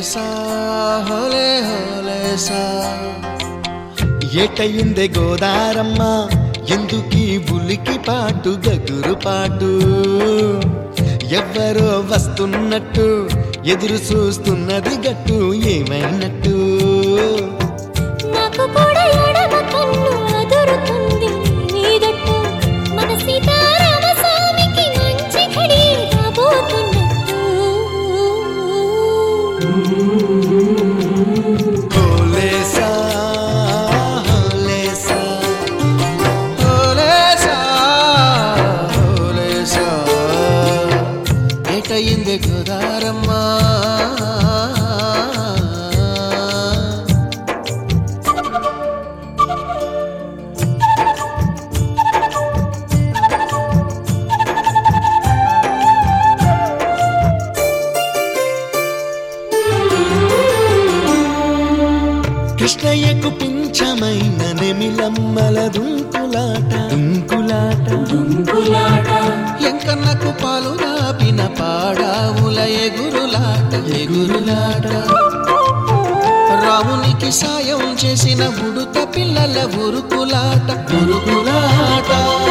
హోలేసా హోలే హోలేసా ఏటయిందే గోదారమ్మ ఎందుకీ బులికి పాటు గగురు పాటు ఎవ్వరో వస్తున్నట్టు ఎదురు చూస్తున్నది గట్టు ఏమైనట్టు నాకు కూడా ఎడమ కన్ను అదురుతుంది నీదట్టు మన సీతారామ స్వామికి మంచి ఘడి రాబోతున్నట్టు హోలేసా హోలేసా హోలేసా హోలేసా ఏటయిందే గోదారమ్మ కృష్ణయ్యకు పింఛమైన నెమిలమ్మల దుంకులాట దుంకులాట దుంకులాట ఎంకన్నకు పాలు రాపిన పాడావుల ఎగురులాట ఎగురులాట రామునికి సాయం చేసిన ఉడుత పిల్లల ఉరుకులాట ఉరుకులాట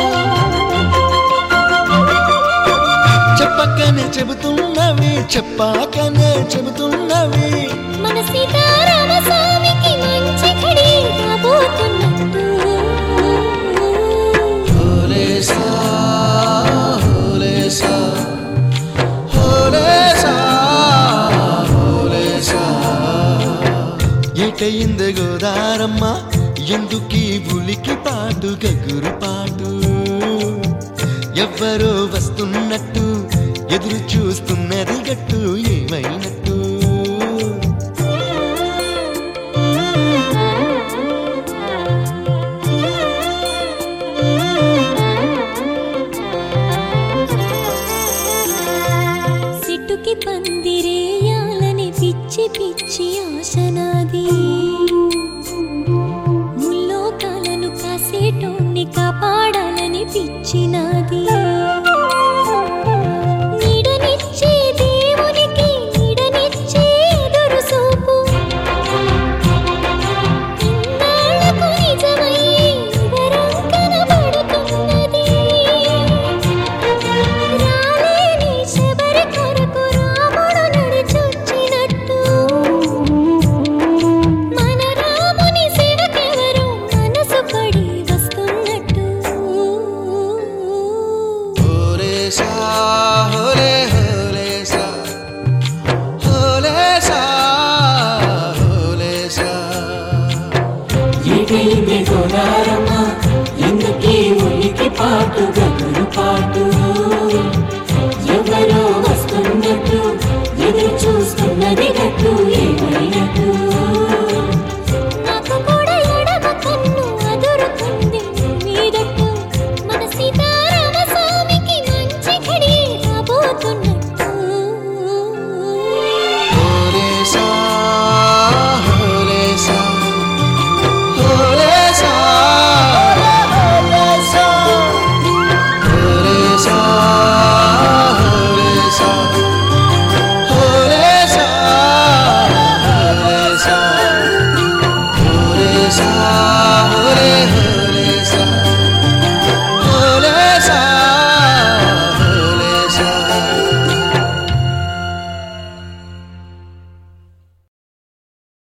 చెప్పకనే చెబుతున్నవి చెప్పాకనే చెబుతున్నవి మన సీతారామ స్వామికి మంచి ఘడి రాబోతున్నట్టు హోలేసా హోలేసా హోలేసా హోలేసా ఏటయింది గోదారమ్మ ఎందుకీ బులికి పాటు గగురు పాటు ఎవ్వరో వస్తున్నట్టు ఎదురు చూస్తున్నది గట్టు ఏమైనట్టు సిట్టుకి పందిరేయాలని పిచ్చి పిచ్చి ఆశనాది ముల్లోకాలను కాసేటోన్ని కాపాడాలని పిచ్చినాది నీడనిచ్చే దేవునికి నీడనిచ్చే ఎదురు చూపు ఇన్నాళ్లకు నిజమై వరం కనబడుతున్నది రాలేని శబరి కొరకు రాముడు నడిచొచ్చినట్టు మన రాముని సేవకెవరు మనసు పడి వస్తున్నట్టు హోలేసా హోలే హోలేసా హోలేసా హోలేసా ఏటైంది గోదారమ్మ ఎందుకీ ఉనికి పాటుగా